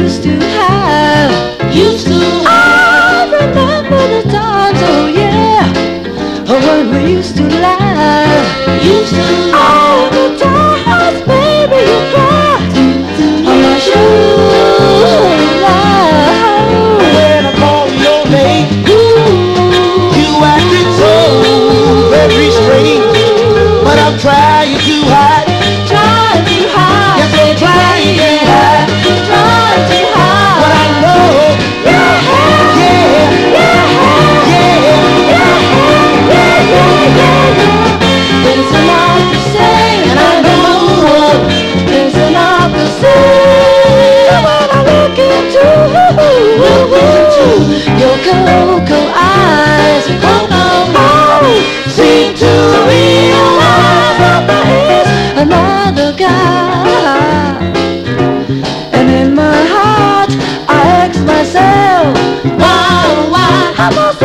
used to have. Used to I remember the times, oh yeah, when we used to laugh. used to All the times, baby, you cried on my shoulder. When I called your name, you acted so very strange. But I'm trying to hide. Trying to hide, Yes, I'm trying to hide. trying to hide. But I know, yeah, There's enough to say, and I know there's enough to say. When I look into your cocoa eyes, seem to realize that there is another guy. And in my heart, I ask myself, why, I must